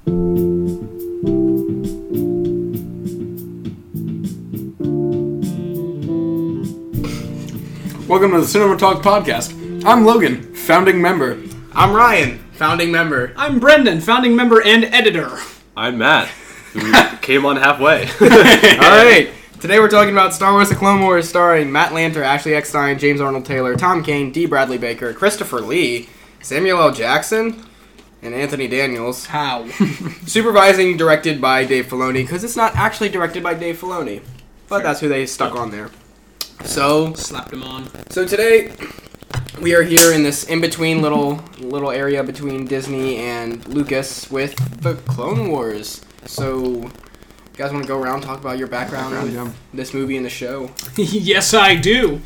Welcome to the Cinema Talk Podcast. I'm Logan, founding member. I'm Ryan, founding member. I'm Brendan, founding member and editor. I'm Matt, who came on halfway. Alright, today we're talking about Star Wars The Clone Wars starring Matt Lanter, Ashley Eckstein, James Arnold Taylor, Tom Kane, D. Bradley Baker, Christopher Lee, Samuel L. Jackson, and Anthony Daniels. How? Supervising, directed by Dave Filoni, because it's not actually directed by Dave Filoni. But that's who they stuck on there. So Slapped him on. So today, we are here in this in-between little area between Disney and Lucas with the Clone Wars. So, you guys want to go around and talk about your background with this movie and the show? Yes, I do.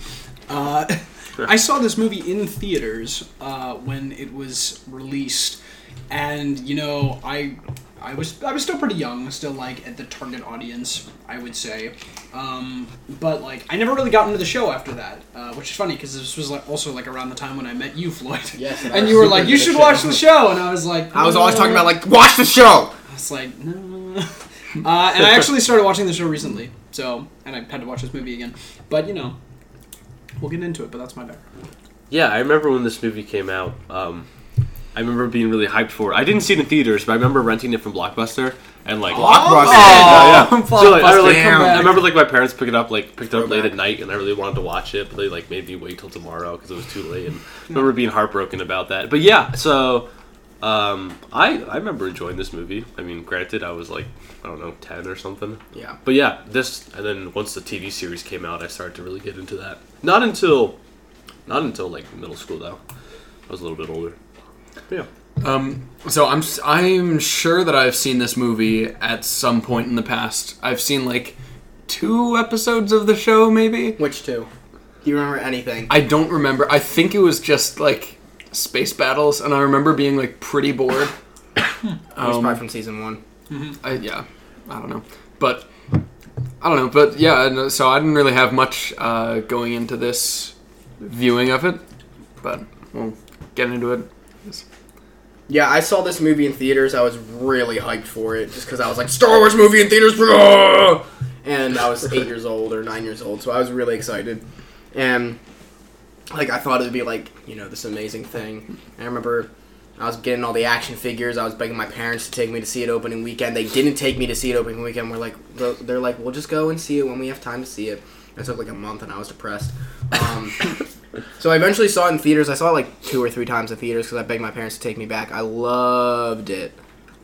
I saw this movie in theaters when it was released, and you know, I was still pretty young, still like at the target audience, I would say. But like I never really got into the show after that, which is funny because this was like also like around the time when I met you, Floyd. Yes. And you were like, you should watch the show, and I was like, I was always talking about like, watch the show. I was like, no. And I actually started watching the show recently, and I had to watch this movie again. But you know, we'll get into it. But that's my background. Yeah, I remember when this movie came out. I remember being really hyped for it. I didn't see it in theaters, but I remember renting it from Blockbuster and like Blockbuster. Yeah. Blockbuster. So, like, Damn. I remember like my parents picked it up late at night, and I really wanted to watch it, but they like made me wait till tomorrow because it was too late. And I remember being heartbroken about that. But yeah, so I remember enjoying this movie. I mean, granted, I was like, I don't know, 10 or something. Yeah. But yeah, and then once the TV series came out, I started to really get into that. Not until like middle school though. I was a little bit older. But yeah. So I'm sure that I've seen this movie at some point in the past. I've seen like 2 episodes of the show, maybe. Which two? Do you remember anything? I don't remember. I think it was just like space battles, and I remember being like pretty bored. It was probably from season 1. I don't know, but yeah. So I didn't really have much going into this viewing of it, but we'll get into it. Yeah, I saw this movie in theaters. I was really hyped for it just because I was like, Star Wars movie in theaters! Blah! And I was 8 years old or 9 years old, so I was really excited. And, like, I thought it would be, like, you know, this amazing thing. And I remember I was getting all the action figures. I was begging my parents to take me to see it opening weekend. They didn't take me to see it opening weekend. They're like, we'll just go and see it when we have time to see it. It took, like, a month, and I was depressed. So I eventually saw it in theaters. I saw it like 2 or 3 times in theaters because I begged my parents to take me back. I loved it.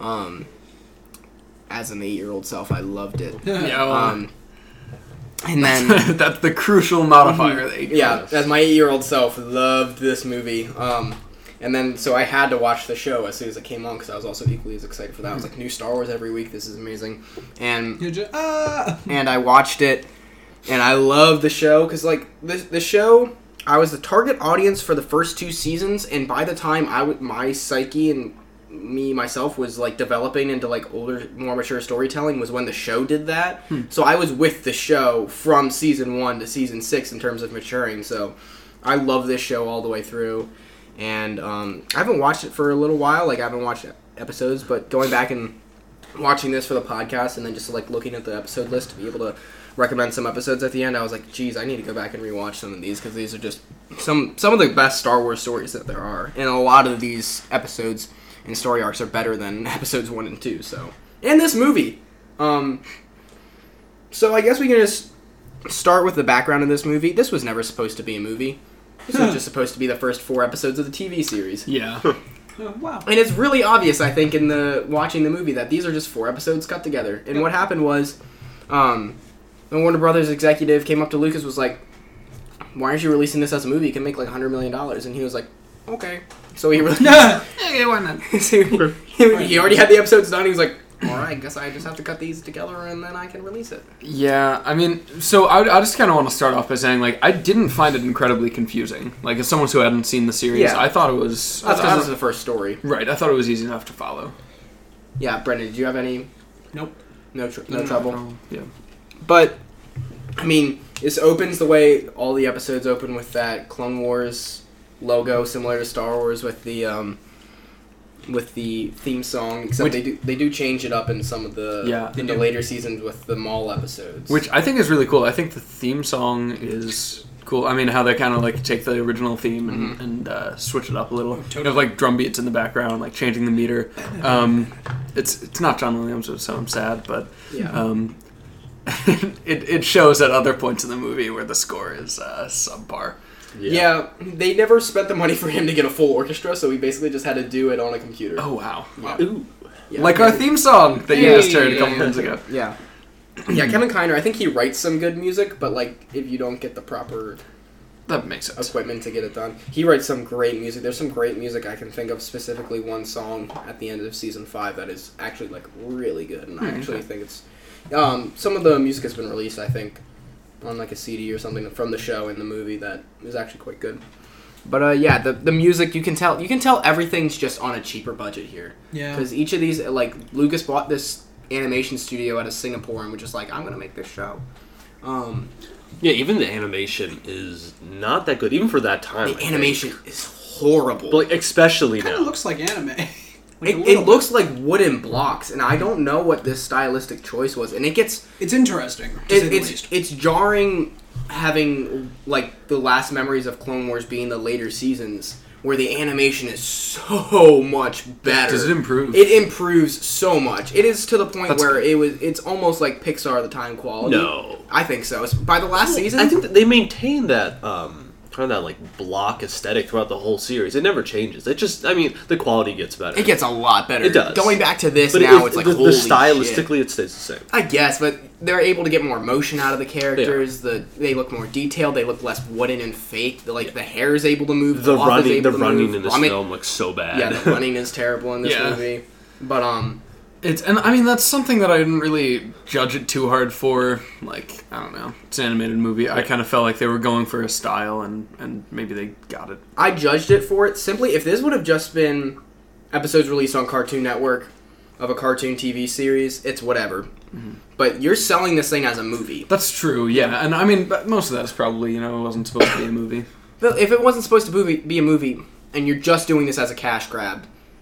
As an 8-year-old self, I loved it. Yeah. And then that's the crucial modifier. as my 8-year-old self, loved this movie. And then so I had to watch the show as soon as it came on because I was also equally as excited for that. I was like, new Star Wars every week. This is amazing. And and I watched it, and I loved the show because like the show. I was the target audience for the first 2 seasons, and by the time my psyche and myself was like developing into like older, more mature storytelling was when the show did that. So I was with the show from season 1 to season 6 in terms of maturing. So I love this show all the way through, and I haven't watched it for a little while. Like I haven't watched episodes, but going back and watching this for the podcast, and then just like looking at the episode list to be able to recommend some episodes at the end, I was like, geez, I need to go back and rewatch some of these because these are just some of the best Star Wars stories that there are, and a lot of these episodes and story arcs are better than episodes 1 and 2. So, and this movie, so I guess we can just start with the background of this movie. This was never supposed to be a movie. This was just supposed to be the first 4 episodes of the TV series. Yeah. Wow. And it's really obvious, I think, in watching the movie that these are just 4 episodes cut together. And what happened was, the Warner Brothers executive came up to Lucas, was like, why aren't you releasing this as a movie? You can make like $100 million. And he was like, okay. So he released Okay, why not? he already had the episodes done. He was like, alright, I guess I just have to cut these together and then I can release it. Yeah, I mean, so I just kind of want to start off by saying, like, I didn't find it incredibly confusing. Like, as someone who hadn't seen the series, Yeah. I thought it was... That's because it's the first story. Right, I thought it was easy enough to follow. Yeah, Brendan, did you have any... Nope. No trouble? Yeah. But, I mean, this opens the way all the episodes open with that Clone Wars logo, similar to Star Wars, with the with the theme song, except they do change it up in some of the in the later seasons with the mall episodes, which I think is really cool. I think the theme song is cool. I mean, how they kind of like take the original theme and switch it up a little. You have like drum beats in the background, like changing the meter. It's not John Williams, so I'm sad, but it shows at other points in the movie where the score is subpar. Yeah, they never spent the money for him to get a full orchestra, so he basically just had to do it on a computer. Oh, wow. Ooh. Yeah. Like our theme song that you just heard a couple minutes ago. Yeah. Yeah, Kevin Kiner, I think he writes some good music, but like if you don't get the proper that makes sense. equipment to get it done, he writes some great music. There's some great music. I can think of specifically one song at the end of season 5 that is actually like really good, and I actually think it's some of the music has been released, I think, on like a CD or something from the show and the movie that is actually quite good. But yeah, the music, you can tell everything's just on a cheaper budget here. Yeah. Because each of these, like Lucas bought this animation studio out of Singapore and was just like, I'm gonna make this show. Yeah, even the animation is not that good, even for that time. The animation is horrible. But, like, especially It kind now. of looks like anime. It looks like wooden blocks, and I don't know what this stylistic choice was. And it's interesting. To say the least. It's jarring having like the last memories of Clone Wars being the later seasons, where the animation is so much better. Does it improve? It improves so much. It is to the point where it's almost like Pixar the time quality. No, I think so. By the last season, I think that they maintain that kind of that like block aesthetic throughout the whole series. It never changes. It just, I mean, the quality gets better. It gets a lot better. It does. Going back to this but now, it's like holy stylistically, shit. it stays the same. I guess, but they're able to get more emotion out of the characters. They look more detailed. They look less wooden and fake. The hair is able to move. The running in this film looks so bad. Yeah, the running is terrible in this movie. But and I mean that's something that I didn't really judge it too hard for. Like, I don't know, it's an animated movie. I kind of felt like they were going for a style, and maybe they got it. I judged it for it simply if this would have just been episodes released on Cartoon Network of a cartoon TV series, it's whatever. Mm-hmm. But you're selling this thing as a movie. That's true, yeah. And I mean, but most of that is probably, it wasn't supposed to be a movie. But if it wasn't supposed to be a movie, and you're just doing this as a cash grab,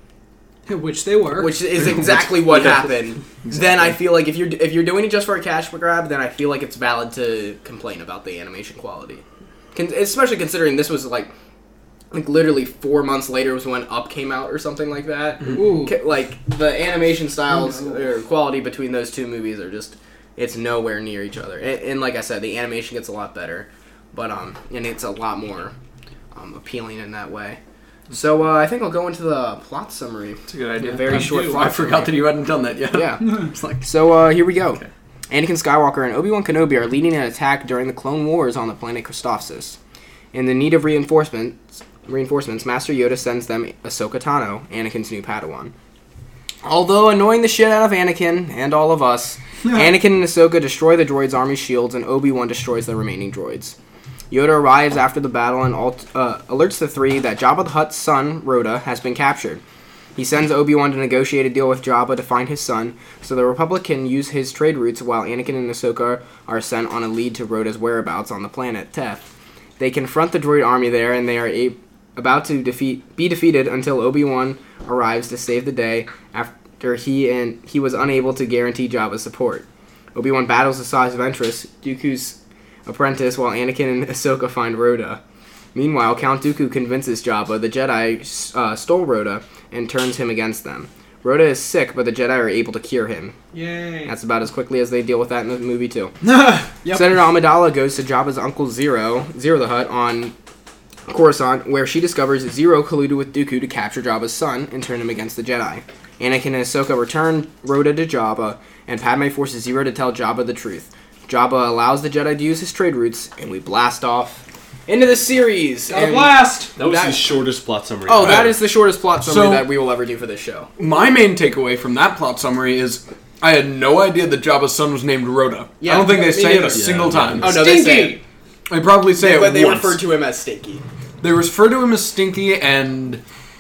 which they were, which is exactly what happened, then I feel like if you're doing it just for a cash grab, then I feel like it's valid to complain about the animation quality, especially considering this was like literally 4 months later was when Up came out or something like that. Ooh. Like the animation styles or quality between those two movies are just, it's nowhere near each other. And like I said, the animation gets a lot better, but and it's a lot more appealing in that way. So I think I'll go into the plot summary. It's a good idea. Very short plot I forgot that you hadn't done that yet. Yeah. It's like, so here we go. Okay. Anakin Skywalker and Obi-Wan Kenobi are leading an attack during the Clone Wars on the planet Christophsis. In the need of reinforcements, Master Yoda sends them Ahsoka Tano, Anakin's new Padawan. Although annoying the shit out of Anakin and all of us, Anakin and Ahsoka destroy the droids' army shields, and Obi-Wan destroys the remaining droids. Yoda arrives after the battle and alerts the three that Jabba the Hutt's son, Rhoda, has been captured. He sends Obi-Wan to negotiate a deal with Jabba to find his son, so the Republic can use his trade routes while Anakin and Ahsoka are sent on a lead to Rhoda's whereabouts on the planet Teth. They confront the droid army there, and they are about to be defeated until Obi-Wan arrives to save the day after he was unable to guarantee Jabba's support. Obi-Wan battles Asajj Ventress, Dooku's apprentice, while Anakin and Ahsoka find Rhoda. Meanwhile, Count Dooku convinces Jabba the Jedi stole Rhoda and turns him against them. Rhoda is sick, but the Jedi are able to cure him. Yay. That's about as quickly as they deal with that in the movie, too. Yep. Senator Amidala goes to Jabba's uncle Zero the Hutt on Coruscant, where she discovers Zero colluded with Dooku to capture Jabba's son and turn him against the Jedi. Anakin and Ahsoka return Rhoda to Jabba, and Padme forces Zero to tell Jabba the truth. Jabba allows the Jedi to use his trade routes, and we blast off into the series. Got a blast! That was the shortest plot summary. Oh, that is the shortest plot summary that we will ever do for this show. My main takeaway from that plot summary is I had no idea that Jabba's son was named Rhoda. Yeah, I don't think they say it a neither. single time. Oh, no, they say it. They probably say it But they once. refer to him as Stinky. They refer to him as Stinky, and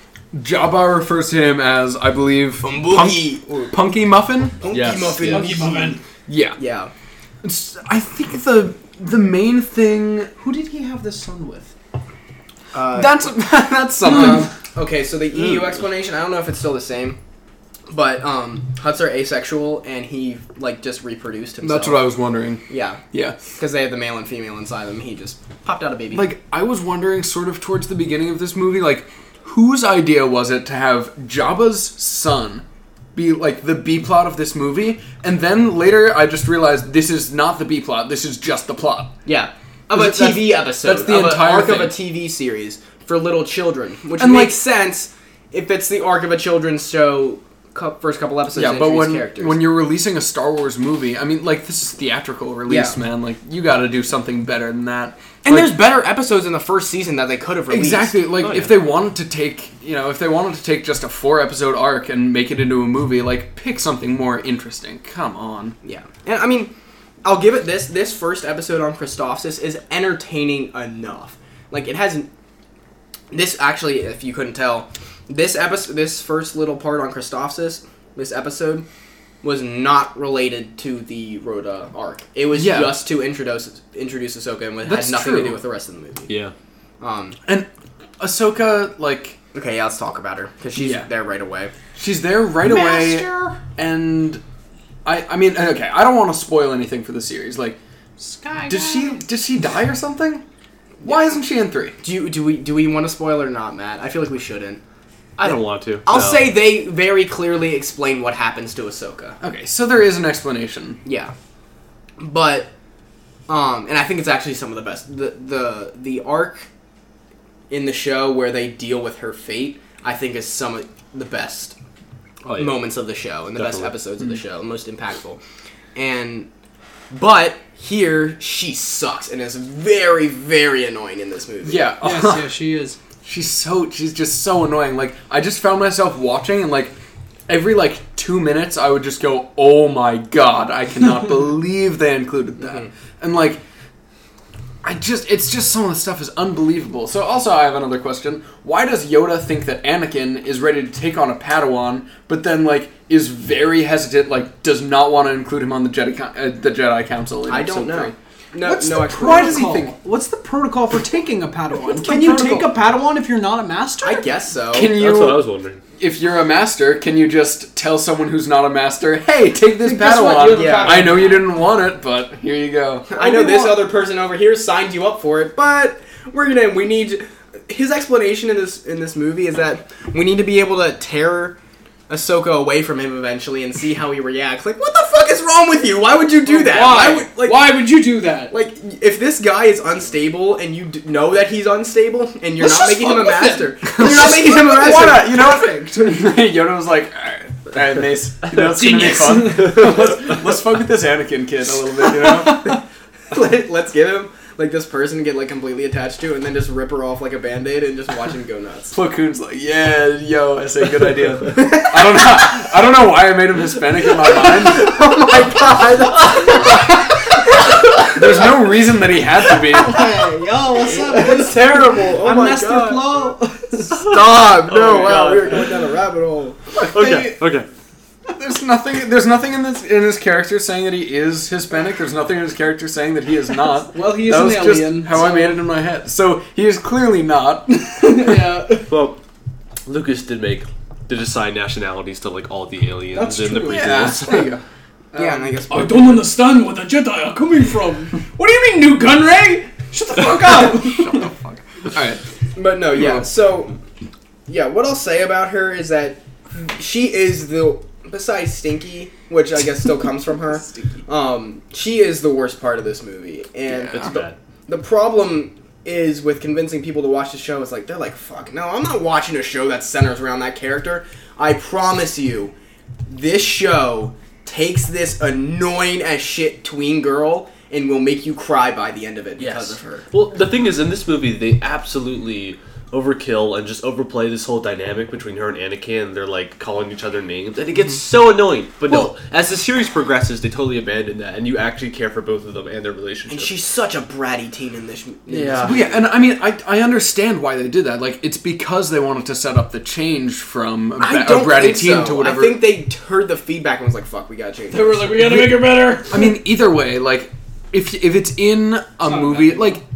Jabba refers to him as, I believe, Punky Muffin? Punky Yes, Muffin. yes. Punky Muffin. Yeah. Yeah. I think the main thing... Who did he have this son with? That's something. Okay, so the EU explanation, I don't know if it's still the same, but Hutts are asexual, and he like just reproduced himself. That's what I was wondering. Yeah, Yeah. because they have the male and female inside them. He just popped out a baby. Like, I was wondering sort of towards the beginning of this movie, like, whose idea was it to have Jabba's son be, like, the B-plot of this movie? And then later I just realized this is not the B-plot, this is just the plot. Yeah, of a TV episode. That's the of entire arc thing. of a TV series for little children, which And, makes sense if it's the arc of a children's show. First couple episodes. Yeah, but characters. when you're releasing a Star Wars movie, I mean, like, this is theatrical release, Yeah. man. Like, you gotta do something better than that. and Like, there's better episodes in the first season that they could have released. exactly, like, Oh, if yeah. they wanted to take, just a 4-episode arc and make it into a movie, like, pick something more interesting. Come on. Yeah, and I mean, I'll give it this. This first episode on Christophsis is entertaining enough. Like, it hasn't. This actually, if you couldn't tell, this first little part on Christophsis, this episode, was not related to the Rhoda arc. It was just to introduce Ahsoka, and it That's had nothing true. to do with the rest of the movie. Yeah. And Ahsoka, like, Okay, yeah, let's talk about her because she's Yeah. there right away. she's there right away, and I mean, okay, I don't want to spoil anything for the series. Like, did she die or something? Why isn't she in 3? Do we want to spoil or not, Matt? I feel like we shouldn't. I don't want to. I'll No. say they very clearly explain what happens to Ahsoka. Okay, so there is an explanation. Yeah, but and I think it's actually some of the best. The arc in the show where they deal with her fate, I think, is some of the best moments of the show and the best episodes of the show, most impactful. But here she sucks and is very, very annoying in this movie. Yeah. Yes, she is. She's just so annoying. Like, I just found myself watching, and like every like 2 minutes I would just go, "Oh my god, I cannot believe they included that." And like, it's just some of the stuff is unbelievable. So also I have another question. Why does Yoda think that Anakin is ready to take on a Padawan, but then like is very hesitant, like does not want to include him on the Jedi Council in I episode don't know. 3? No, What's no the explanation. Why does he think? What's the protocol for taking a Padawan? the Can you protocol? take a Padawan if you're not a master? I guess so. Can you? That's what I was wondering. If you're a master, can you just tell someone who's not a master, "Hey, take this Guess what? Padawan. You're the Yeah. I know you didn't want it, but here you go." I know this other person over here signed you up for it, but we need his explanation in this movie is that we need to be able to tear Ahsoka away from him eventually and see how he reacts. Like, what the fuck is wrong with you? Why would you do that? Why would you do that? Like, if this guy is unstable and you know that he's unstable and you're Let's not just making him a fuck with master, him. you're not making him a master. Why not? You know, Yoda was like, "Alright, Mace, you know it's gonna be Genius. fun. let's fuck with this Anakin kid a little bit, you know." Let's give him like this person get like completely attached to, and then just rip her off like a band-aid and just watch him go nuts. Plo Koon's like, "Yeah, yo," I say, "Good idea." I don't know why I made him Hispanic in my mind. Oh my god! There's no reason that he had to be. Hey, yo, what's up? It's terrible. Oh I'm my Master god! Flo. Stop! No, my wow, God. we were going down a rabbit hole. Okay. There's nothing in his character saying that he is Hispanic. There's nothing in his character saying that he is not. Well, he is That an was alien. just how I made it in my head. So he is clearly not. Yeah. Well, Lucas did assign nationalities to like all the aliens That's in the true. prequels. There you go. Yeah, and I guess I don't understand where the Jedi are coming from. What do you mean, New Gunray? Shut the fuck up. Shut the fuck. All right. But no, yeah. So, yeah, what I'll say about her is that she is besides Stinky, which I guess still comes from her. She is the worst part of this movie, and It's bad. the problem is with convincing people to watch the show. It's like they're like, "Fuck, no, I'm not watching a show that centers around that character." I promise you, this show takes this annoying as shit tween girl and will make you cry by the end of it because of her. Well, the thing is, in this movie, they absolutely overkill and just overplay this whole dynamic between her and Anakin, and they're like calling each other names, and it gets so annoying. But no, as the series progresses, they totally abandon that, and you actually care for both of them and their relationship. And she's such a bratty teen in this. Yeah. Well, yeah, and I mean, I understand why they did that. Like, it's because they wanted to set up the change from a bratty think teen so. to whatever. I think they heard the feedback and was like, "Fuck, we gotta change." They were like, we gotta make her better. I mean, either way, like, if it's in a movie, like,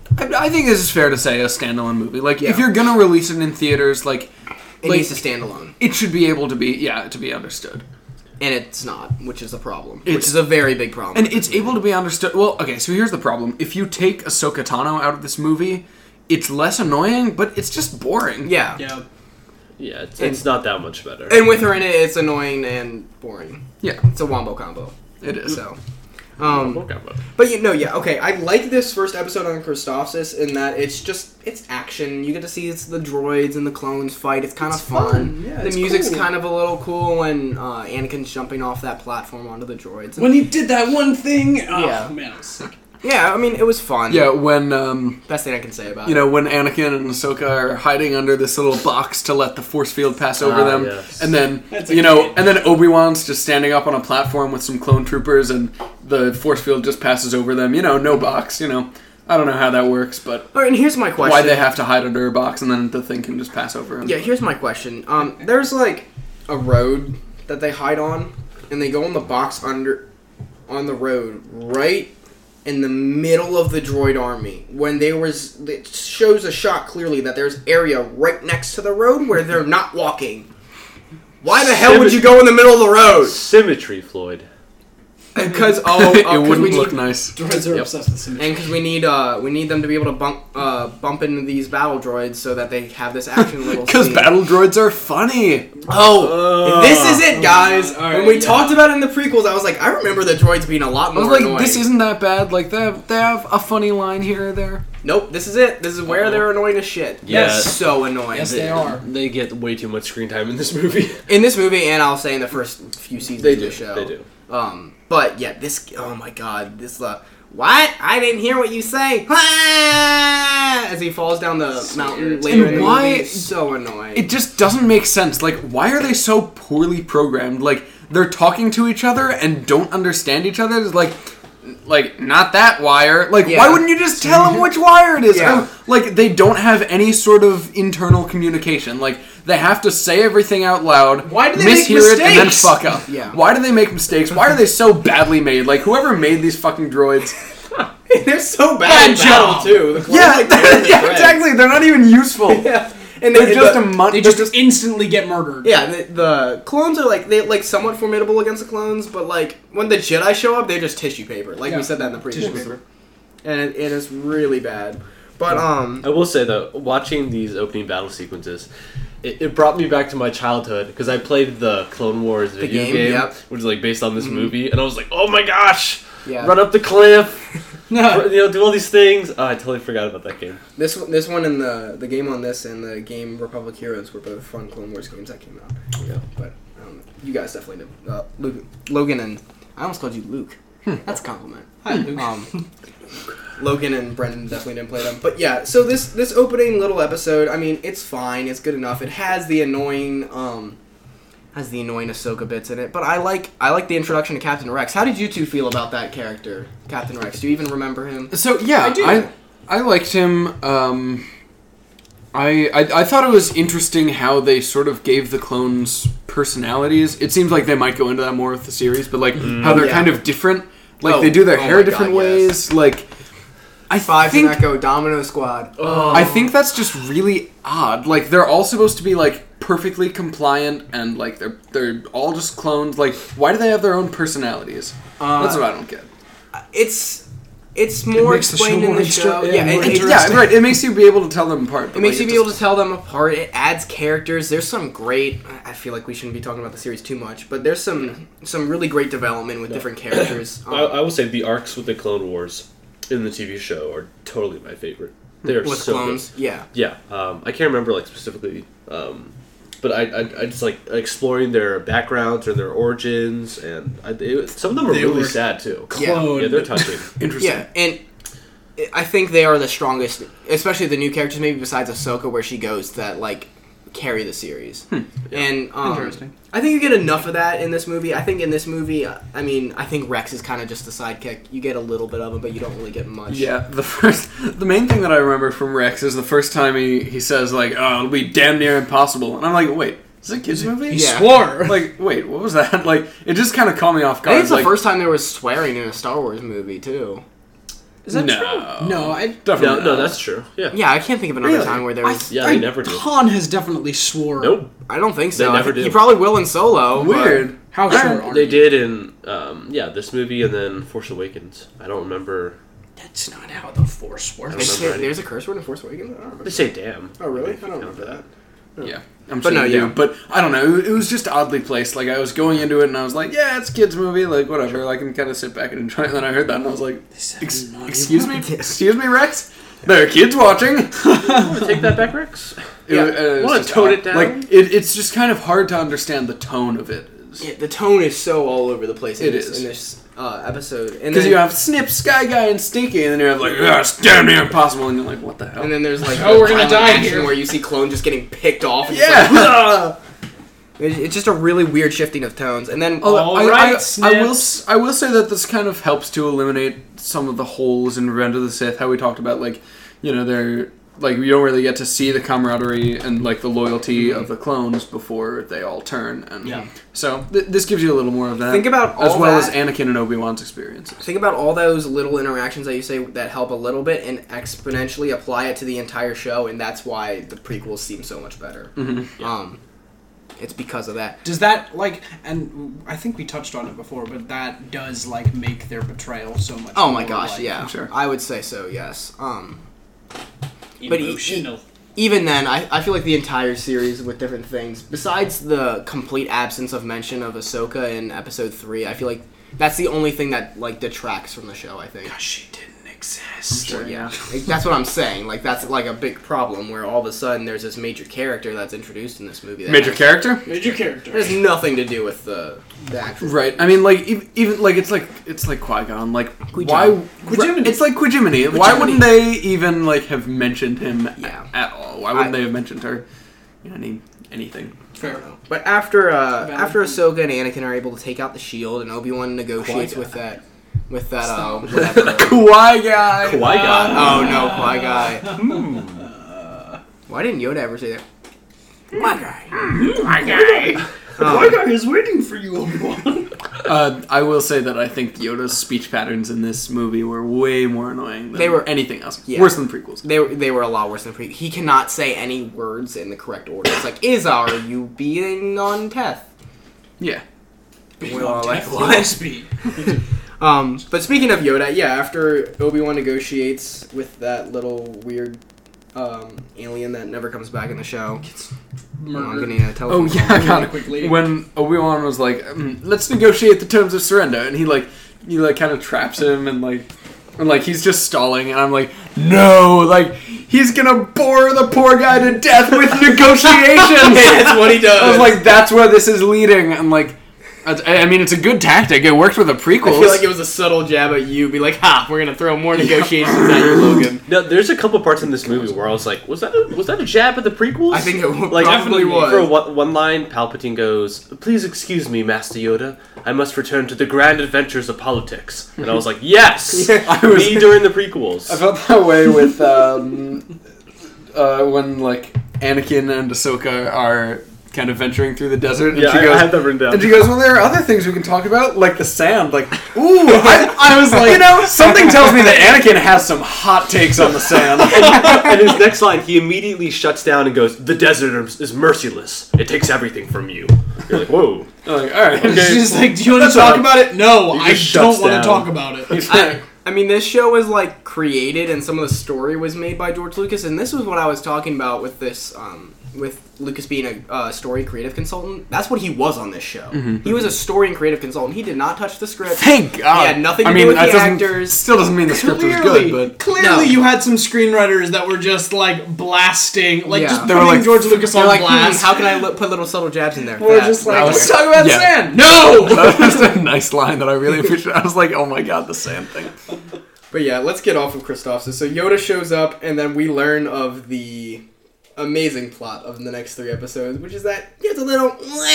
I think this is fair to say a standalone movie. Like, Yeah. if you're gonna release it in theaters, like, It needs to stand alone. it should be able to be understood. And it's not, which is a problem. Which It's- is a very big problem. And it's able to be understood. Well, okay, so here's the problem. If you take Ahsoka Tano out of this movie, it's less annoying, but it's just boring. Yeah. Yeah. Yeah, it's not that much better. And with her in it, it's annoying and boring. Yeah, It's a wombo combo. it is. So, Okay, but okay. I like this first episode on Christophsis in that it's action. You get to see the droids and the clones fight. It's kind of fun. Yeah, the it's music's cool. kind of a little cool when Anakin's jumping off that platform onto the droids. When he did that one thing, oh Yeah. man, it was sick. Yeah, I mean, it was fun. Yeah, when Best thing I can say about you know, when Anakin and Ahsoka are hiding under this little box to let the force field pass over them, yes. and then That's a you know, great- and then Obi-Wan's just standing up on a platform with some clone troopers, and the force field just passes over them. You know, no box. You know, I don't know how that works, but All right, and here's my question. why they have to hide under a box and then the thing can just pass over them? Yeah, here's my question. There's like a road that they hide on, and they go in the box on the road right in the middle of the droid army. When it shows a shot clearly that there's area right next to the road where they're not walking. Why the hell would you go in the middle of the road? Symmetry, Floyd. Because it wouldn't look nice. Droids are Yep. obsessed with symmetry. And because we need them to be able to bump into these battle droids so that they have this action little Because scene. battle droids are funny. Oh, this is it, guys. Alright, when we yeah. talked about it in the prequels, I was like, I remember the droids being a lot I more was like, annoying. this isn't that bad. Like they have a funny line here or there. Nope, this is it. This is where they're annoying as shit. Yeah. They're so annoying. Yes, they are. They get way too much screen time in this movie. In this movie, and I'll say in the first few seasons They of do. the show. They do. But yeah, this. Oh my god, this. What? I didn't hear what you say. As he falls down the mountain later in the why- movie, it's so annoying. It just doesn't make sense. Like, why are they so poorly programmed? Like, they're talking to each other and don't understand each other. It's like not that wire. Like, Yeah. why wouldn't you just tell them which wire it is? Yeah. Or, like, they don't have any sort of internal communication. Like, they have to say everything out loud. Why do they make mishear it and then mistakes? fuck up? Yeah. Why do they make mistakes? Why are they so badly made? Like, whoever made these fucking droids. They're so bad Bad in battle job. too. The clones, Yeah, like, tear them to yeah, shreds. exactly. They're not even useful. Yeah, and They're just a They just instantly get murdered. Yeah, the clones are like somewhat formidable against the clones, but like when the Jedi show up, they're just tissue paper. Like Yeah. we said that in the previous Tissue episode. And it is really bad. But I will say though, watching these opening battle sequences, it brought me back to my childhood because I played the Clone Wars video game, yep. which is like based on this movie, and I was like, oh my gosh, yeah, run up the cliff, No. do all these things. Oh, I totally forgot about that game. this one and the game on this and the game Republic Heroes were both fun Clone Wars games that came out. Yeah. But you guys definitely know. Logan and I almost called you Luke. That's a compliment. Hi, Luke. Logan and Brendan definitely didn't play them. But yeah, so this opening little episode, I mean, it's fine, it's good enough. It has the annoying Ahsoka bits in it, but I like the introduction to Captain Rex. How did you two feel about that character, Captain Rex? Do you even remember him? So yeah, I do. I liked him. I thought it was interesting how they sort of gave the clones personalities. It seems like they might go into that more with the series, but like how they're Yeah. kind of different. Like Oh, they do their oh hair my different God, yes. ways. Like I Five think Echo Domino Squad. I think that's just really odd. Like they're all supposed to be like perfectly compliant and like they're all just clones. Like why do they have their own personalities? That's what I don't get. It's more makes the explained show in more the show. yeah, more it, interesting. Yeah, right. It makes you be able to tell them apart. It makes you be able to tell them apart. It adds characters. There's some great. I feel like we shouldn't be talking about the series too much, but there's some really great development with different characters. I will say the arcs with the Clone Wars in the TV show are totally my favorite. They are with so clones, good. yeah. Yeah, I can't remember like specifically, but I just like exploring their backgrounds or their origins, and some of them are They really were sad too. Clone. Yeah, they're touching. Interesting. Yeah, and I think they are the strongest, especially the new characters, maybe besides Ahsoka, where she goes, that like carry the series. And Interesting. I think you get enough of that in this movie. I think in this movie, I mean, I think Rex is kind of just the sidekick. You get a little bit of him, but you don't really get much. Yeah, the main thing that I remember from Rex is the first time he says like, "Oh, it'll be damn near impossible," and I'm like, "Wait, is this a kids movie?" He Yeah. swore. Like, wait, what was that? Like, it just kind of caught me off I guard. think it's the like, first time there was swearing in a Star Wars movie too. Is that no. true? No, Definitely No, not. that's true. Yeah. Yeah, I can't think of another Really? time where there was. Yeah, they never do. Han has definitely swore. Nope. I don't think so. They never I think do. He probably will in Solo. Weird. How sure are They you? did in this movie and then Force Awakens. I don't remember. That's not how the Force But works. there's a curse word in Force Awakens. I don't remember. They say damn. Oh really? I don't remember that. Yeah. I'm But sure no, you do. yeah. But I don't know. It was just oddly placed. Like, I was going into it and I was like, yeah, it's a kid's movie. Like, whatever. I can kind of sit back and enjoy it. And then I heard that and I was like, excuse me? Excuse me, Rex? There are kids watching. Take that back, Rex. It's Wanna just tone odd. it down? Like, it's just kind of hard to understand the tone of it. Yeah, the tone is so all over the place. It in is. this episode. And Because then, you have Snip, Sky Guy, and Stinky, and then you have like, it's damn near impossible, and you're like, what the hell? and then there's like Oh, we're gonna violent die action here. where you see Clone just getting picked off. And yeah. it's just a really weird shifting of tones. And then Although All right, I will say that this kind of helps to eliminate some of the holes in Revenge of the Sith. How we talked about, like, you know, they're like, we don't really get to see the camaraderie and like the loyalty of the clones before they all turn. And Yeah. so this gives you a little more of that. Think about as all well that- as Anakin and Obi-Wan's experiences. think about all those little interactions that you say that help a little bit and exponentially apply it to the entire show, and that's why the prequels seem so much better. Mm-hmm. It's because of that. Does that, like, and I think we touched on it before, but that does, like, make their betrayal so much Oh my more, gosh, like, yeah. sure. I would say so, yes. But emotional. even then, I feel like the entire series with different things, besides the complete absence of mention of Ahsoka in Episode 3, I feel like that's the only thing that, like, detracts from the show, I think. Gosh, she didn't exist. Sure, Yeah, like, that's what I'm saying. Like, that's, like, a big problem where all of a sudden there's this major character that's introduced in this movie. That Major character? Major character. has nothing to do with the actual... Right. I mean, like, even like it's like Qui-Gon. Like, why? Quijimini. It's like Quijimini. Why wouldn't they even like have mentioned him Yeah. at all? Why wouldn't they have mentioned her? Anything? Fair. But after Ahsoka and Anakin are able to take out the shield and Obi-Wan negotiates with that whatever. Qui guy. Qui-Gon. Oh no, Qui-Guy. Why didn't Yoda ever say that? Qui-Guy. Qui-Gon is waiting for you, Obi-Wan. I will say that I think Yoda's speech patterns in this movie were way more annoying than They were- anything else. Yeah. Worse than prequels. They were a lot worse than pre. He cannot say any words in the correct order. It's like, are you being on Teth? Yeah. We're all like, Death what? will be. But speaking of Yoda, yeah, after Obi-Wan negotiates with that little weird alien that never comes back in the show, I'm Murdered. getting a Oh telephone yeah, call. I got it. quickly. When Obi-Wan was like, "Let's negotiate the terms of surrender," and he kind of traps him and he's just stalling, and I'm like, no, like he's gonna bore the poor guy to death with negotiations. That's what he does. I was like, that's where this is leading. I'm like, I mean, it's a good tactic. It worked with the prequels. I feel like it was a subtle jab at you. Be like, ha, we're gonna throw more negotiations at you, Logan. Now, there's a couple parts in this movie where I was like, was that a jab at the prequels? I think it Like, probably was. For one line, Palpatine goes, "Please excuse me, Master Yoda. I must return to the grand adventures of politics." And I was like, yes! I was- Me during the prequels. I felt that way with when like Anakin and Ahsoka are kind of venturing through the desert. And Yeah, she I goes, had that written down. And she goes, well, there are other things we can talk about, like the sand. Like, ooh, I was like, something tells me that Anakin has some hot takes on the sand. And his next line, he immediately shuts down and goes, "The desert is merciless. It takes everything from you." You're like, whoa. I'm like, all right, okay. She's like, do you want That's to talk all. about it? No, He I just shuts don't want down. to talk about it. I mean, this show was like created, and some of the story was made by George Lucas, and this was what I was talking about with this, with Lucas being a story creative consultant. That's what he was on this show. He was a story and creative consultant. He did not touch the script. Thank God. He had nothing to I do mean, with that the doesn't- actors. Still doesn't mean the script was good, but Clearly, No. you had some screenwriters that were just like blasting, like Yeah. just They were putting like- George Lucas They're on like, blast. how can I put little subtle jabs in there? We're That- just like, that was- let's talk about yeah. sand. No. that was just a nice line that I really appreciate. I was like, oh my God, the sand thing. But yeah, let's get off of Christophsis. So Yoda shows up, and then we learn of the amazing plot of the next 3 episodes, which is that there's a little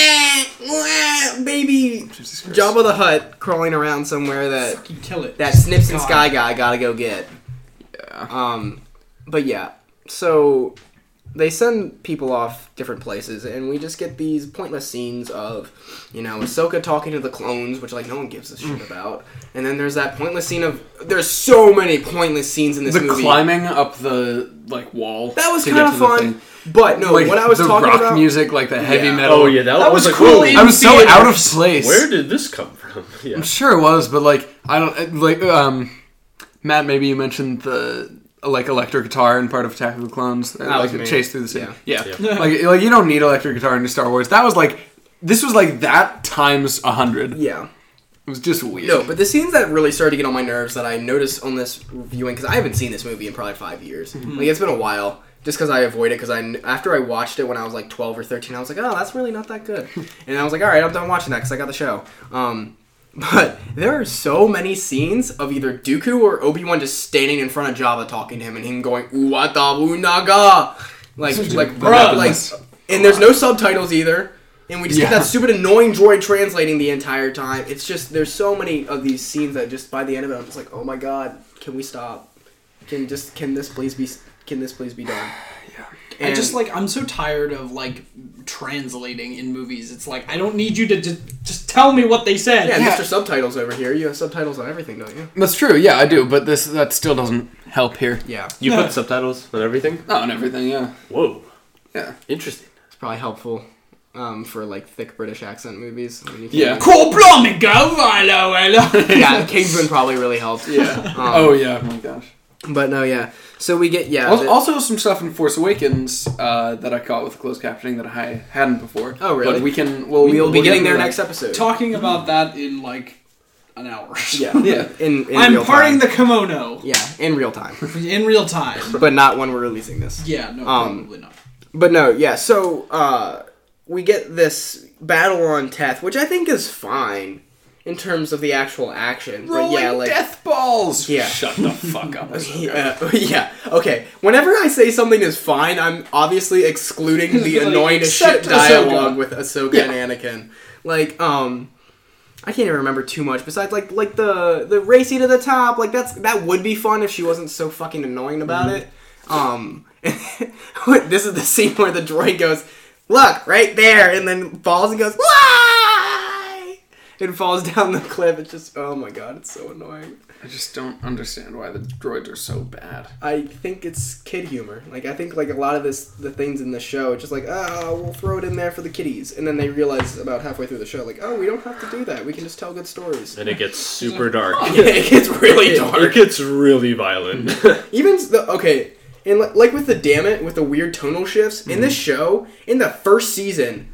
baby Jesus Christ. Jabba the Hutt crawling around somewhere that Fucking kill it. Snips and God. Sky Guy gotta go get. Yeah. But yeah, so they send people off different places, and we just get these pointless scenes of, Ahsoka talking to the clones, which, like, no one gives a shit about. And then there's that pointless scene of... There's so many pointless scenes in this movie. The climbing up the, wall. That was kind of fun. But, no, what I was talking about... The rock music, like the heavy metal. Oh, yeah, that was cool. I was so out of place. Where did this come from? Yeah. I'm sure it was, but, like, I don't... Like, Matt, maybe you mentioned the... like electric guitar in part of Attack of the Clones, like the chase through the city. Yeah. like you don't need electric guitar in Star Wars. This was like that times 100. Yeah, it was just weird. No, but the scenes that really started to get on my nerves that I noticed on this viewing, because I haven't seen this movie in probably 5 years. Mm-hmm. Like, it's been a while. Just because I avoid it, because after I watched it when I was like 12 or 13, I was like, oh, that's really not that good. And I was like, all right, I'm done watching that because I got the show. But there are so many scenes of either Dooku or Obi-Wan just standing in front of Jabba talking to him and him going, Uwatabu Naga! And there's no subtitles either. And we just get that stupid annoying droid translating the entire time. It's just, there's so many of these scenes that just by the end of it, I'm just like, oh my god, can we stop? Can this please be done? And I'm so tired of, like, translating in movies. It's like, I don't need you to just tell me what they said. Yeah, Mr. Subtitles over here. You have subtitles on everything, don't you? That's true, yeah, I do, but that still doesn't help here. Yeah. You put subtitles on everything? Oh, on everything, yeah. Whoa. Yeah. Interesting. It's probably helpful for, like, thick British accent movies. Yeah. Yeah, Kingsman probably really helped. Yeah. Oh, yeah, oh my gosh. But no, yeah. So we get, Also some stuff in Force Awakens that I caught with closed captioning that I hadn't before. Oh, really? But we'll be getting there next episode. Talking about that in, like, an hour. Yeah. Yeah. In I'm real parting time. the kimono. Yeah, in real time. In real time. But not when we're releasing this. Yeah, no, probably not. But no, yeah, so we get this battle on Teth, which I think is fine in terms of the actual action. Rolling but yeah, like death balls! Yeah. Shut the fuck up. Yeah, okay. Whenever I say something is fine, I'm obviously excluding the annoying as shit dialogue with Ahsoka and Anakin. Like, I can't even remember too much besides like the racing to the top. Like that would be fun if she wasn't so fucking annoying about it. This is the scene where the droid goes, "Look, right there," and then falls and goes, "Why?" and falls down the cliff. It's just, oh my god, it's so annoying. I just don't understand why the droids are so bad. I think it's kid humor. Like, I think like a lot of the things in the show, it's just like, we'll throw it in there for the kiddies. And then they realize about halfway through the show, like, we don't have to do that. We can just tell good stories. And it gets super dark. Yeah, it gets really dark. It gets really violent. Even, and like with the damn it, with the weird tonal shifts, in this show, in the first season,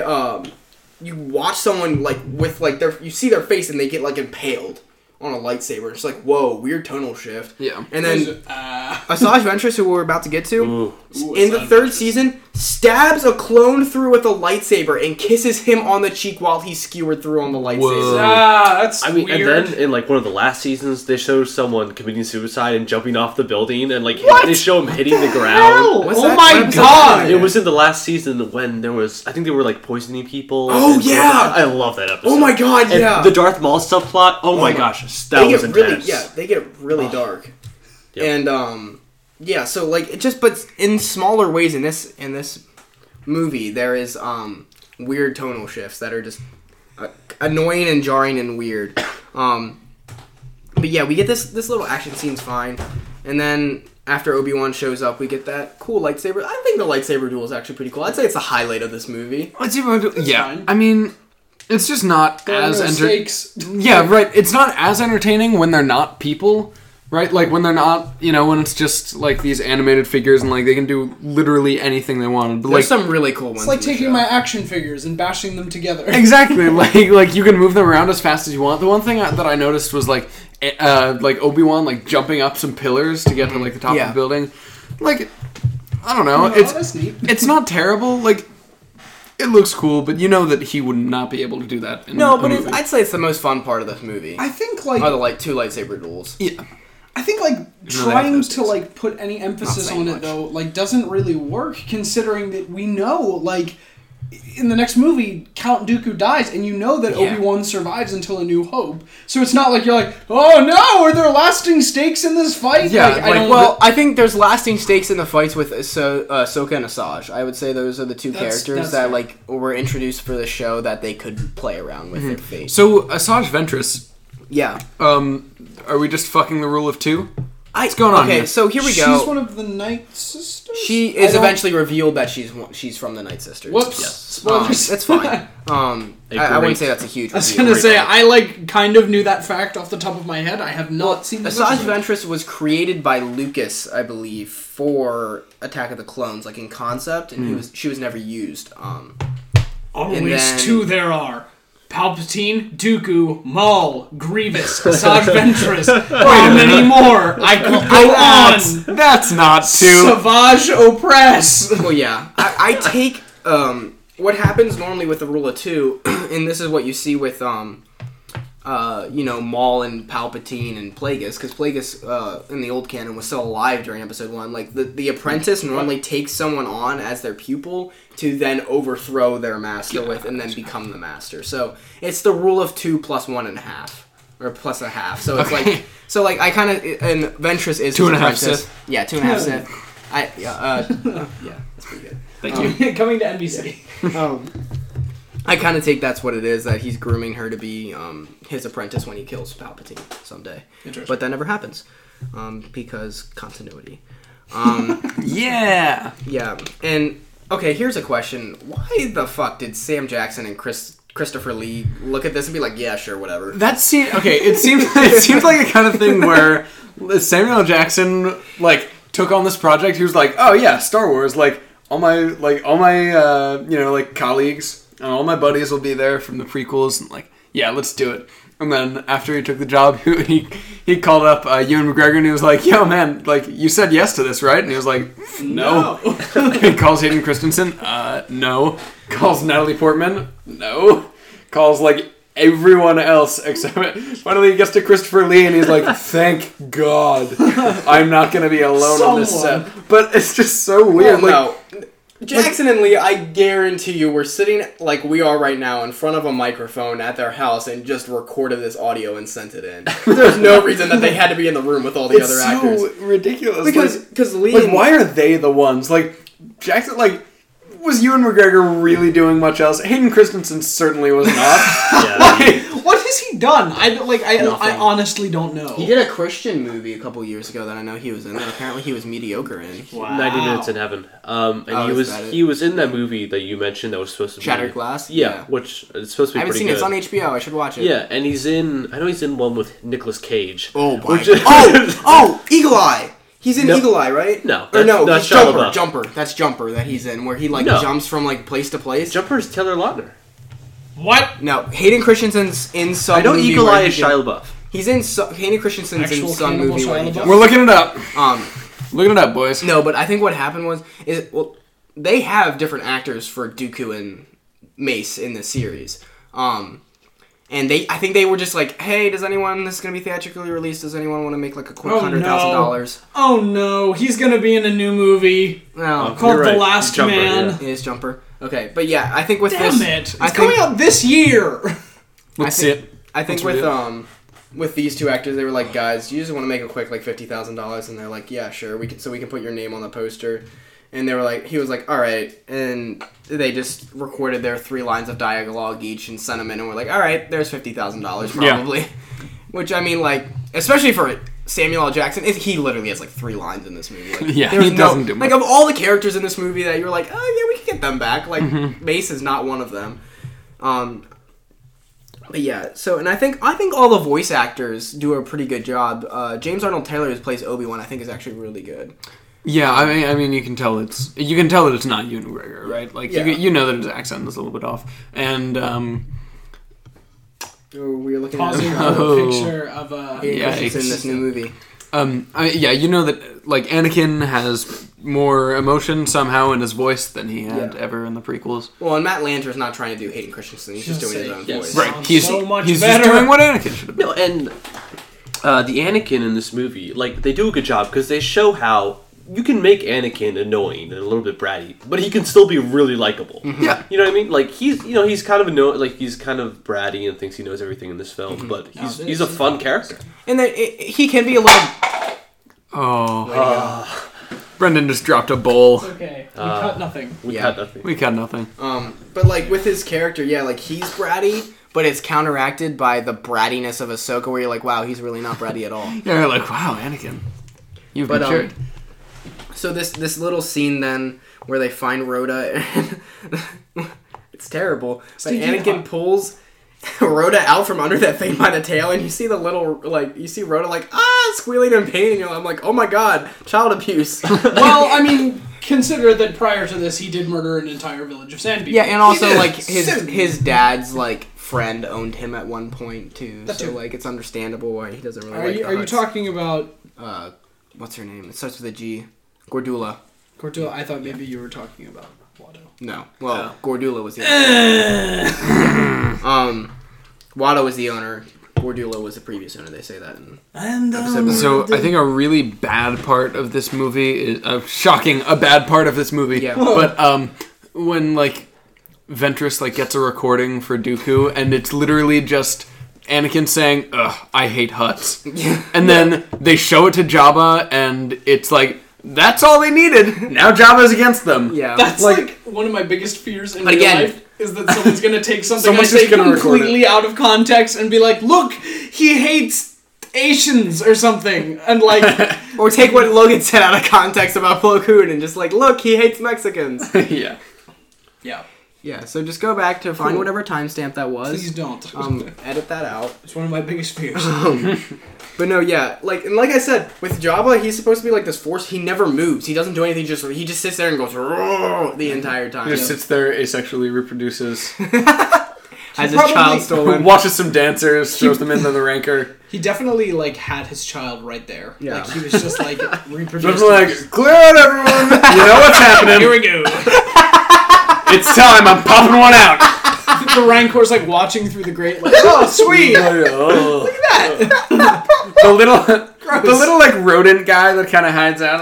you watch someone like with like you see their face and they get like impaled on a lightsaber. It's like, whoa, weird tonal shift. Yeah. And then Asajj Ventress, who we're about to get to, in the third season, stabs a clone through with a lightsaber and kisses him on the cheek while he's skewered through on the lightsaber. That's weird. And then in like one of the last seasons, they show someone committing suicide and jumping off the building, and like they show him hitting the ground. Oh my god! It was in the last season when there was, I think they were like poisoning people. Oh yeah! I love that episode. Oh my god, and yeah! The Darth Maul subplot. Oh my gosh, that was intense. They get really dark. Yep. And yeah, so like it just, but in smaller ways in this movie, there is weird tonal shifts that are just annoying and jarring and weird. But yeah, we get this little action scene's fine, and then after Obi-Wan shows up, we get that cool lightsaber. I think the lightsaber duel is actually pretty cool. I'd say it's the highlight of this movie. Yeah, I mean, it's just not as entertaining. Yeah, right. It's not as entertaining when they're not people, right? Like when they're not, when it's just like these animated figures and like they can do literally anything they want. But, there's some really cool ones. It's like taking my action figures and bashing them together. Exactly. like you can move them around as fast as you want. The one thing that I noticed was like Obi-Wan like jumping up some pillars to get to like the top of the building. Like, I don't know. That's neat. It's not terrible. Like, it looks cool, but you know that he would not be able to do that in No, but movie. I'd say it's the most fun part of this movie. I think like are the two lightsaber duels. Yeah. I think like trying to like put any emphasis on it though like doesn't really work, considering that we know like in the next movie, Count Dooku dies, and you know that Obi-Wan survives until A New Hope. So it's not like you're like, oh no, are there lasting stakes in this fight? Yeah, I think there's lasting stakes in the fights with Ahsoka and Asajj. I would say those are the two characters that like were introduced for the show that they could play around with their fate. So Asajj Ventress. Yeah. Are we just fucking the rule of 2? What's going on here? So here we go. She's one of the Night Sisters? She is eventually revealed that she's from the Night Sisters. Whoops. Yes. It's fine. I wouldn't say that's a huge reveal. I was going to say, I like kind of knew that fact off the top of my head. I have not seen the Asajj Ventress was created by Lucas, I believe, for Attack of the Clones, like in concept, and she was never used. Always 2 there are. Palpatine, Dooku, Maul, Grievous, Asajj Ventress. How many more? I could go on. That's not 2. Savage Opress. Well, yeah. I take what happens normally with the rule of 2, and this is what you see with Maul and Palpatine and Plagueis, because Plagueis in the old canon was still alive during Episode 1. Like the apprentice normally takes someone on as their pupil to then overthrow their master with, and then become the master. So it's the rule of 2 plus 1.5, or plus a half. So it's like I kind of, and Ventress is 2.5 Sith. Yeah, 2.5 Sith. Yeah, that's pretty good. Thank you. Coming to NBC. I kind of take that's what it is, that he's grooming her to be his apprentice when he kills Palpatine someday. But that never happens because continuity. Yeah. Yeah. And, okay, here's a question. Why the fuck did Sam Jackson and Christopher Lee look at this and be like, yeah, sure, whatever? It seems like a kind of thing where Samuel Jackson, like, took on this project. He was like, oh, yeah, Star Wars, like, all my colleagues and all my buddies will be there from the prequels, and like, yeah, let's do it. And then after he took the job, he called up Ewan McGregor and he was like, yo, man, like, you said yes to this, right? And he was like, no. He calls Hayden Christensen, no. Calls Natalie Portman, no. Calls, like, everyone else except... Finally he gets to Christopher Lee and he's like, thank God I'm not going to be alone on this set. But it's just so weird. No. Jackson and Lee, I guarantee you, were sitting like we are right now in front of a microphone at their house and just recorded this audio and sent it in. There's no reason that they had to be in the room with all the other actors. It's so ridiculous. Because Lee... Like, why are they the ones? Like, Jackson, like... Was Ewan McGregor really doing much else? Hayden Christensen certainly was not. What has he done? I honestly don't know. He did a Christian movie a couple years ago that I know he was in, that apparently he was mediocre in. Wow. 90 Minutes in Heaven. And he was in that movie that you mentioned that was supposed to be... Shattered Glass? Yeah, which is supposed to be pretty good. I haven't seen it. It's on HBO. I should watch it. Yeah, and I know he's in one with Nicolas Cage. Oh, my Eagle Eye! He's in Eagle Eye, right? No. That's Jumper. That's Jumper that he's in, where he jumps from place to place. Jumper is Taylor Lautner. What? No, Hayden Christensen's in some movie. I know Eagle Eye is Shia LaBeouf. He's in Hayden Christensen's in some movie where he jumps. We're looking it up. Looking it up, boys. No, but I think what happened they have different actors for Dooku and Mace in this series. And I think they were just like, hey, this is going to be theatrically released, does anyone want to make like a quick $100,000? Oh no, he's going to be in a new movie called The Last Man. It is Jumper. Okay, but yeah, I think with it's coming out this year! Let's see it. I think with these two actors, they were like, guys, you just want to make a quick like $50,000? And they're like, yeah, sure, we can put your name on the poster. And they were like, he was like, all right. And they just recorded their 3 lines of dialogue each and sent them in. And we're like, all right, there's $50,000 probably. Yeah. Which, I mean, like, especially for Samuel L. Jackson, he literally has like 3 lines in this movie. Like, yeah, he doesn't do much. Like, of all the characters in this movie that you're like, oh, yeah, we can get them back. Like, Mace is not one of them. But yeah, and I think all the voice actors do a pretty good job. James Arnold Taylor, who plays Obi-Wan, I think is actually really good. Yeah, I mean, you can tell that it's not Ewan McGregor, right? Like, you know that his accent is a little bit off, and we're looking pausing at a picture of in this new movie. You know that like Anakin has more emotion somehow in his voice than he had ever in the prequels. Well, and Matt Lanter's not trying to do Hayden Christensen; he's just doing his own voice. Right? He's just doing what Anakin should have been. No, and the Anakin in this movie, like, they do a good job because they show how you can make Anakin annoying and a little bit bratty, but he can still be really likable. Yeah. You know what I mean? Like he's kind of he's kind of bratty and thinks he knows everything in this film, but he's a fun character. And then he can be a little. Brendan just dropped a bowl. Okay, we cut nothing. We cut nothing. We got nothing. But like with his character, yeah, like he's bratty, but it's counteracted by the brattiness of Ahsoka, where you're like, wow, he's really not bratty at all. Yeah, you're like, wow, Anakin, you've been cured. So this little scene then where they find Rhoda, and it's terrible. But Anakin pulls Rhoda out from under that thing by the tail, and you see you see Rhoda squealing in pain, and I'm like, oh my god, child abuse. Well, I mean, consider that prior to this, he did murder an entire village of sand people. Yeah, and also like his dad's friend owned him at one point too. It's understandable why he doesn't really. Are you talking about? What's her name? It starts with a G. Gordula. Gordula. I thought maybe you were talking about Watto. No. Well, Gordula was the owner. Watto was the owner. Gordula was the previous owner. They say that in episode 1. So I think a really bad part of this movie is a bad part of this movie. Yeah. But when Ventress gets a recording for Dooku, and it's literally just Anakin saying, "Ugh, I hate Hutts," and then they show it to Jabba, and it's like, that's all they needed. Now Jabba's against them. Yeah, that's one of my biggest fears in real life is that someone's gonna take something I Someone's say just gonna completely out of context and be like, "Look, he hates Asians" or something, and or take what Logan said out of context about Plo Koon and just look, he hates Mexicans. Yeah. Yeah, so just go back to find whatever timestamp that was. Please don't. Edit that out. It's one of my biggest fears. But no, yeah, like I said, with Jabba, he's supposed to be this force. He never moves. He doesn't do anything. He just sits there and goes the entire time. He just sits there, asexually reproduces, has his child stolen, watches some dancers, throws them into the rancor. He definitely had his child right there. Yeah. He was just reproducing. Just clear out, everyone. You know what's happening. Here we go. It's time. I'm popping one out. The Rancor's watching through the grate, oh sweet, look at that. The little rodent guy that kind of hides out.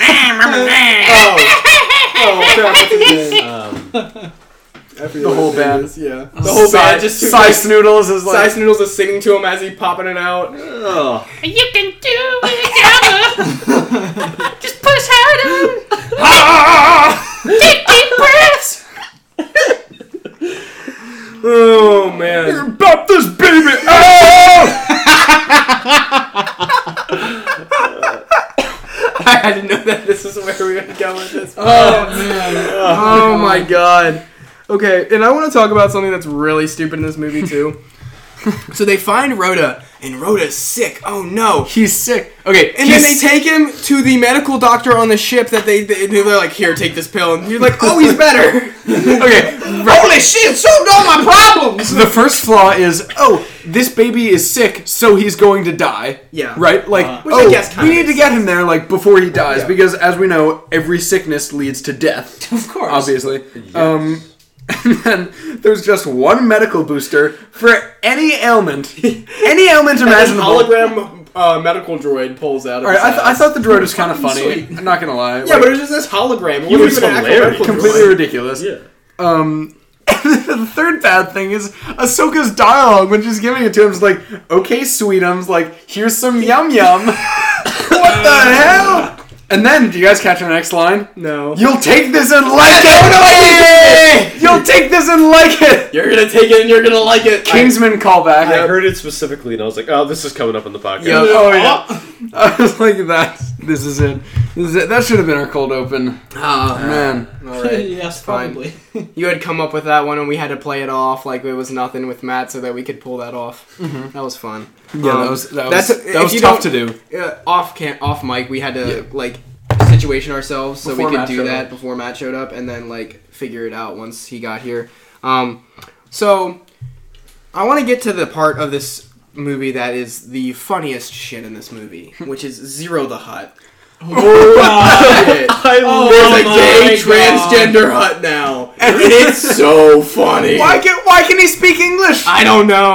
The whole band. Yeah. The whole band just Cy Snoodles is Cy Snoodles is singing to him as he's popping it out. Oh. You can do it, Jabba. Just push harder. Take deep breaths. Oh man! You're about this baby! Oh! I didn't know that this is where we were going to go with this. Oh man! Oh my god! Okay, and I want to talk about something that's really stupid in this movie too. So they find Rhoda, and Rhoda's sick. Oh no, he's sick. Okay, and then they take him to the medical doctor on the ship. That they're like, here, take this pill, and you're like, oh, he's better. Okay, holy shit, solved all my problems. The first flaw is, this baby is sick, so he's going to die. Yeah, right. Which I guess we need to get him there before he dies, because as we know, every sickness leads to death. Of course, obviously. Yes. And then there's just one medical booster for any ailment imaginable. Hologram medical droid pulls out. All right, I thought the droid was kind of funny. I'm not gonna lie. Yeah, but it was just this hologram. He was hilarious. Completely ridiculous. Yeah. The third bad thing is Ahsoka's dialogue when she's giving it to him is like, "Okay, sweetums, here's some yum yum." What the hell? And then, do you guys catch our next line? No. You'll take this and like it! You'll take this and like it! You're gonna take it and you're gonna like it. Kingsman callback. I heard it specifically and I was like, oh, this is coming up on the podcast. Yeah. Oh, yeah. I was like, this is it. That should have been our cold open. Oh, man. All right. Yes, probably. You had come up with that one and we had to play it off like it was nothing with Matt so that we could pull that off. Mm-hmm. That was fun. Yeah, that was tough to do. Off mic, we had to situation ourselves so we could do that before Matt showed up, and then figure it out once he got here. So I want to get to the part of this movie that is the funniest shit in this movie, which is Zero the Hutt. There's a gay transgender Hutt now, and it's so funny. Why can he speak English? I don't know.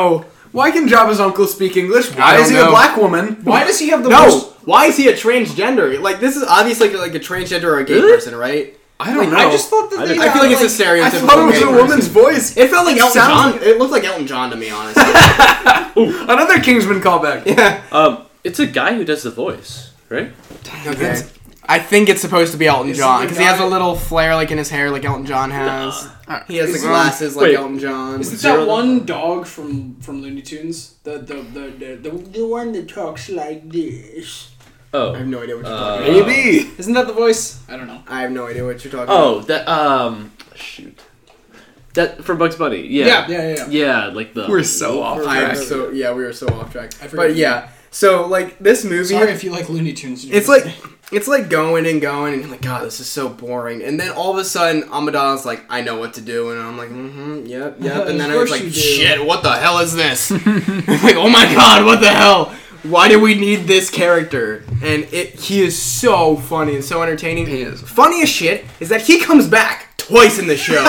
Why can Jabba's uncle speak English? I Why don't is he know. a black woman? Why does he have the No! most... Why is he a transgender? Like, this is obviously like a transgender or a gay Really? person, right? I don't know. I just thought that they I feel like it's a I stereotypical thought it was gay a person. woman's voice. It felt like It Elton sounds John. It looked like Elton John to me, honestly. Another Kingsman callback. Yeah. It's a guy who does the voice, right? Okay. I think it's supposed to be Elton Is it John the because he has guy- a little flare like in his hair, like Elton John has. He has the Is it- glasses like Wait. Elton John. Is it Zero- that one dog from Looney Tunes? The one that talks like this. Oh. I have no idea what you're talking about. Maybe. Isn't that the voice? I don't know. I have no idea what you're talking Oh, about. that shoot. That from Bugs Bunny. Yeah. Yeah, like the We're so off track. We were so off track. I forget But yeah, so like this movie, Sorry if you like Looney Tunes. it's like going and going, and you're like, God, this is so boring. And then all of a sudden, Amidala's like, I know what to do, and I'm like, yep. And then I was Of course like, you do. shit, what the hell is this? Like, oh my God, what the hell? Why do we need this character? And he is so funny and so entertaining. He is. Funniest shit is that he comes back twice in the show.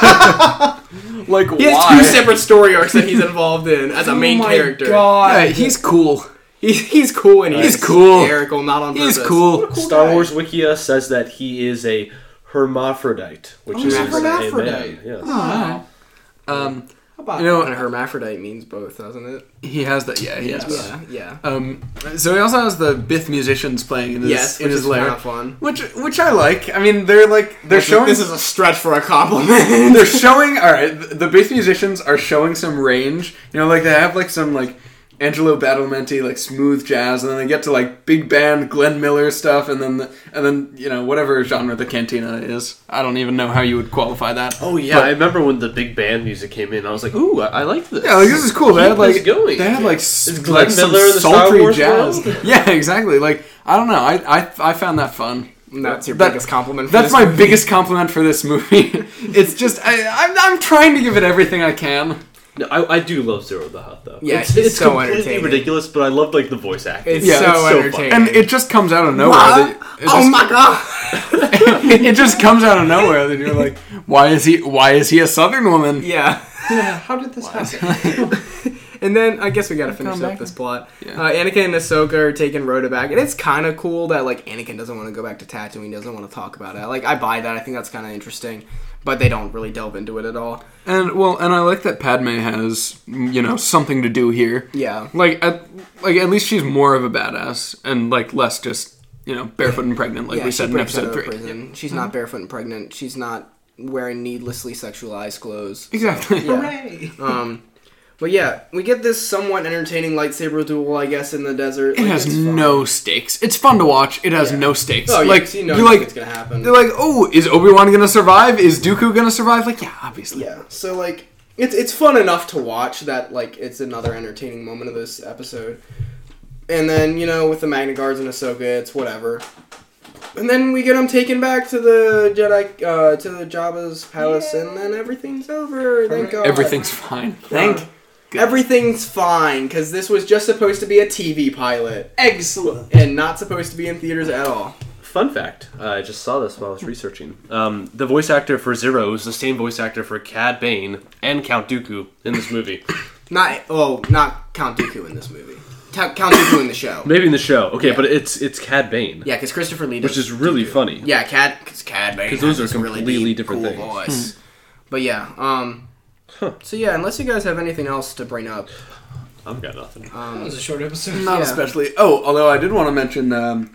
Like, He has why? two separate story arcs that he's involved in as a main character. Yeah, he's cool. He's cool and He's cool. hysterical, not on purpose. He's cool. Star Wars Wikia says that he is a hermaphrodite, which is hermaphrodite. a man. Yes. Wow. Um, How about you know, And a hermaphrodite means both, doesn't it? he has that. Yeah, he has that. Yeah. So he also has the Bith musicians playing in his Yes, in which his is lair, kind of fun. which I like. I mean, they're showing. This is a stretch for a compliment. They're showing. All right, the Bith musicians are showing some range. You know, like they have like some like Angelo Badalamenti like smooth jazz, and then they get to like big band Glenn Miller stuff, and then you know whatever genre the Cantina is. I don't even know how you would qualify that. Oh yeah, But- I remember when the big band music came in. I was like, "Ooh, I like this." Yeah, like this is cool. They Keep had like this going. they had like Is like Glenn some Miller in the Star sultry Wars jazz. world? Yeah, exactly. Like I don't know. I found that fun. And that's your That- biggest compliment. For That's this my movie. biggest compliment for this movie. It's just I'm trying to give it everything I can. No, I do love Zero the Hutt though. Yeah, it's he's so completely entertaining. ridiculous, but I love like the voice acting. It's Yeah, so it's so entertaining. And it just comes out of nowhere. What? That- Oh my God! it just comes out of nowhere that you're like, why is he a Southern woman? Yeah. Yeah, how did this happen? And then I guess we gotta finish Come up back. this plot. Yeah. Anakin and Ahsoka are taking Rhoda back, and it's kind of cool that like Anakin doesn't want to go back to Tatooine, he doesn't want to talk about it. Like I buy that. I think that's kind of interesting, but they don't really delve into it at all. And I like that Padme has something to do here. Yeah. Like at least she's more of a badass and like less just barefoot and pregnant like we she said in breaks out episode of 3. prison. She's not barefoot and pregnant. She's not wearing needlessly sexualized clothes. Exactly. Yeah. Hooray! But yeah, we get this somewhat entertaining lightsaber duel, I guess, in the desert. It has no stakes. It's fun to watch. It has no stakes. Oh, yeah, like you know you're like it's gonna happen. they're like, oh, is Obi-Wan gonna survive? Is Dooku gonna survive? Like, yeah, obviously. Yeah, so like it's fun enough to watch that like it's another entertaining moment of this episode. And then, with the Magna Guards and Ahsoka, it's whatever. And then we get them taken back to the Jedi, to the Jabba's palace, and then everything's over. Thank God. Everything's fine. Thank God. Everything's fine, because this was just supposed to be a TV pilot, Excellent. and not supposed to be in theaters at all. Fun fact, I just saw this while I was researching. The voice actor for Zero is the same voice actor for Cad Bane and Count Dooku in this movie. Not Count Dooku in this movie. Count Dooku in the show. Maybe in the show. Okay, Yeah. but it's Cad Bane. Yeah, because Christopher Lee does Which is really Dooku. funny. Yeah, Cad Bane. 'Cause those has are this really completely deep, different cool things. voice. But yeah, So yeah, unless you guys have anything else to bring up, I've got nothing. That was a short episode. Not Yeah. especially. Oh, although I did want to mention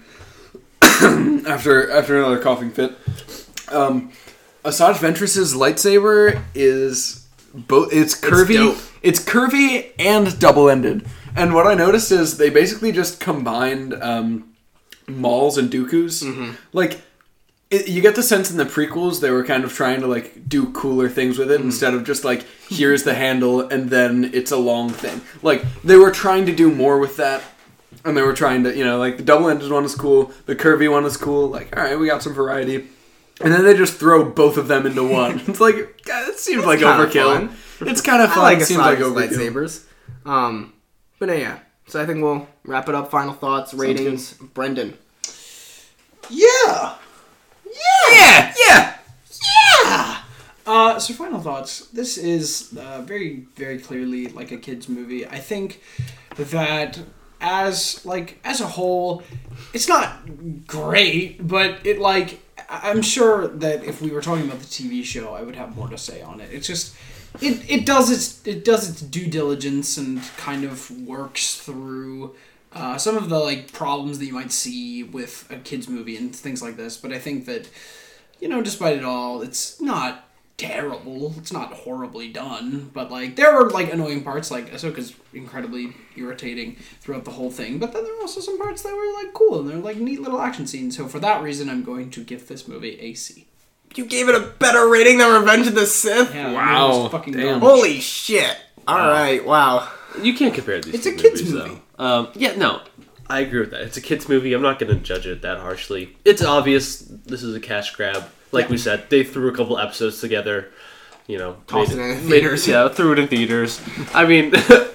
after another coughing fit, Asajj Ventress's lightsaber is both. It's curvy. dope. It's curvy and double-ended. And what I noticed is they basically just combined Maul's and Dooku's. Like, you get the sense in the prequels they were kind of trying to like do cooler things with it instead of just like here's the handle and then it's a long thing. Like they were trying to do more with that, and they were trying to like the double-ended one is cool, the curvy one is cool. Like all right, we got some variety, and then they just throw both of them into one. It's like it seems like kinda overkill. fun. It's kind of I fun. like It seems like Asajj's overkill. lightsabers. But yeah, so I think we'll wrap it up. Final thoughts, ratings. Brendan. Yeah. Yeah. So final thoughts. This is very, very clearly like a kid's movie. I think that as a whole, it's not great, but it I'm sure that if we were talking about the TV show, I would have more to say on it. It's just it does its due diligence and kind of works through some of the problems that you might see with a kids movie and things like this. But I think that despite it all, it's not terrible. It's not horribly done, but there are annoying parts. Ahsoka's incredibly irritating throughout the whole thing, but then there are also some parts that were cool and they're neat little action scenes. So for that reason, I'm going to give this movie a C. You gave it a better rating than Revenge of the Sith? Yeah, wow. Fucking Damn. Holy shit. Alright, wow. You can't compare these It's two a kid's movies, movie. though. Yeah, no. I agree with that. It's a kid's movie. I'm not going to judge it that harshly. It's obvious this is a cash grab. Like we said, they threw a couple episodes together. Tossed it in theaters. Threw it in theaters. I mean,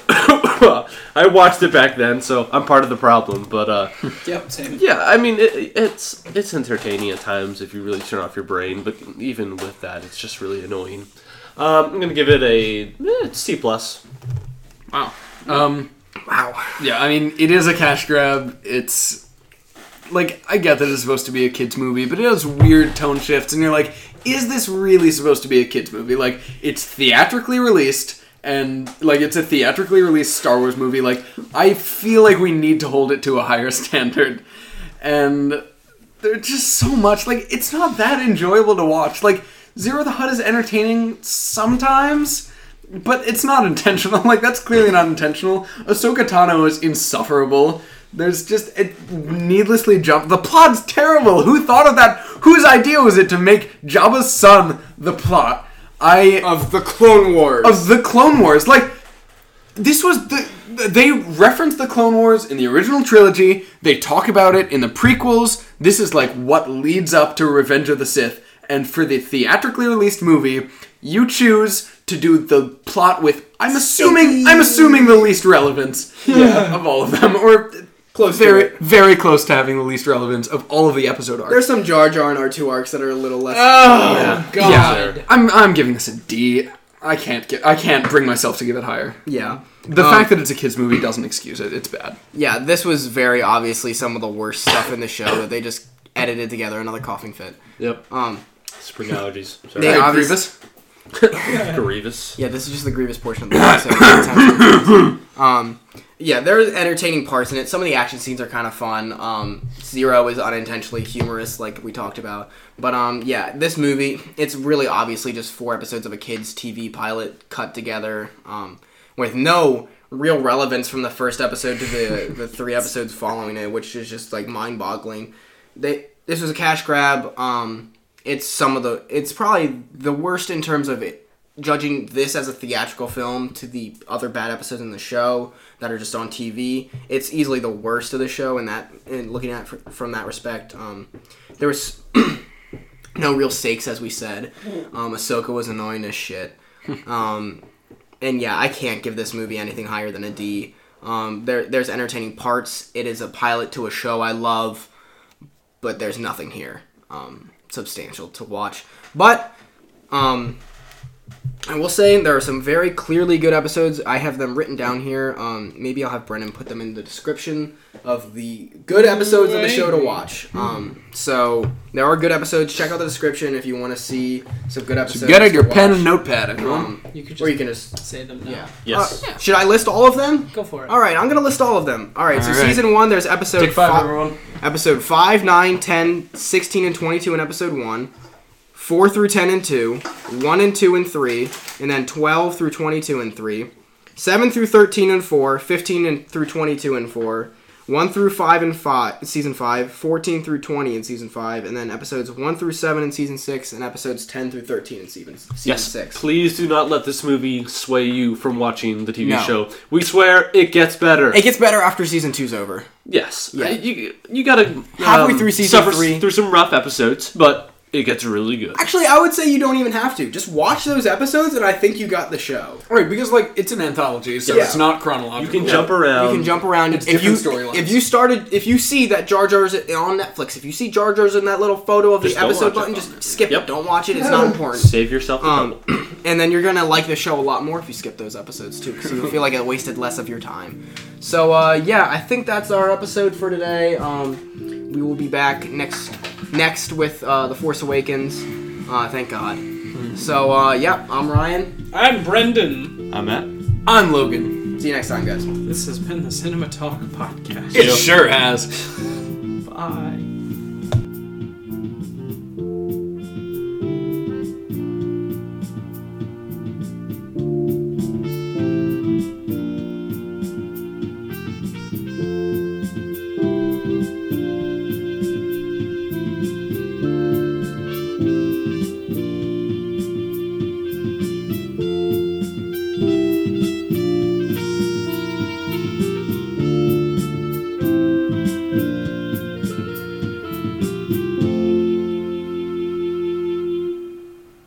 I watched it back then, so I'm part of the problem. But Yep, same. yeah, I mean, it's entertaining at times if you really turn off your brain. But even with that, it's just really annoying. I'm going to give it a C+. Wow. Wow. Yeah, I mean, it is a cash grab. It's I get that it's supposed to be a kids movie, but it has weird tone shifts, and you're like, is this really supposed to be a kids movie? It's theatrically released, and it's a theatrically released Star Wars movie. I feel like we need to hold it to a higher standard, and there's just so much. It's not that enjoyable to watch. Zero the Hutt is entertaining sometimes, but it's not intentional. That's clearly not intentional. Ahsoka Tano is insufferable. There's just it needlessly jump. The plot's terrible. Who thought of that? Whose idea was it to make Jabba's son the plot? Of the Clone Wars. Of the Clone Wars. This was they reference the Clone Wars in the original trilogy. They talk about it in the prequels. This is what leads up to Revenge of the Sith. And for the theatrically released movie, you choose to do the plot with I'm assuming the least relevance of all of them, or very close to having the least relevance of all of the episode arcs. There's some Jar Jar and R2 arcs that are a little less. Oh God! Yeah, I'm giving this a D. I can't bring myself to give it higher. Yeah. The fact that it's a kids movie doesn't excuse it. It's bad. Yeah, this was very obviously some of the worst stuff in the show that they just edited together. Another coughing fit. Yep. Spring allergies. Sorry. They Grievous. Grievous. Yeah, this is just the Grievous portion of the episode. Yeah, there's entertaining parts in it. Some of the action scenes are kind of fun. Zero is unintentionally humorous, like we talked about. But yeah, this movie, it's really obviously just 4 episodes of a kid's TV pilot cut together, with no real relevance from the first episode to the 3 episodes following it, which is just mind-boggling. This was a cash grab. It's probably the worst in terms of it, judging this as a theatrical film to the other bad episodes in the show that are just on TV. It's easily the worst of the show, and looking at it from that respect, there was no real stakes, as we said. Ahsoka was annoying as shit, and yeah, I can't give this movie anything higher than a D. There's entertaining parts. It is a pilot to a show I love, but there's nothing here substantial to watch. But I will say there are some very clearly good episodes. I have them written down here. Maybe I'll have Brennan put them in the description of the good episodes of the show to watch. So there are good episodes. Check out the description if you want to see some good episodes. So get out your pen and notepad, everyone. You can just say them now. Yeah. Yes. Should I list all of them? Go for it. All right, I'm going to list all of them. All right, so All right. season 1, there's episode Take 5, everyone. Episode 5, 9, 10, 16, and 22 in episode 1. 4 through 10 and 2, 1 and 2 and 3, and then 12 through 22 and 3, 7 through 13 and 4, 15 through 22 and 4, 1 through 5 in season 5, 14 through 20 in season 5, and then episodes 1 through 7 in season 6, and episodes 10 through 13 in season 6. Please do not let this movie sway you from watching the TV No. show. We swear it gets better. It gets better after season 2's over. Yes. Yeah. You gotta Halfway through season suffer 3. through some rough episodes, but it gets really good. Actually, I would say you don't even have to. Just watch those episodes, and I think you got the show. Right, because like it's an anthology, so Yeah. it's not chronological. You can jump around. You can jump around. It's if you different storylines. if you see that Jar Jar's on Netflix, if you see Jar Jar's in that little photo of Just the don't episode watch it. button, just skip Yep. it. Don't watch it. It's not important. Save yourself the trouble. And then you're gonna like the show a lot more if you skip those episodes too, because you'll feel like it wasted less of your time. So yeah, I think that's our episode for today. We will be back next with The Force Awakens. Thank God. So yeah, I'm Ryan. I'm Brendan. I'm Matt. I'm Logan. See you next time, guys. This has been the Cinema Talk Podcast. It sure has. Bye.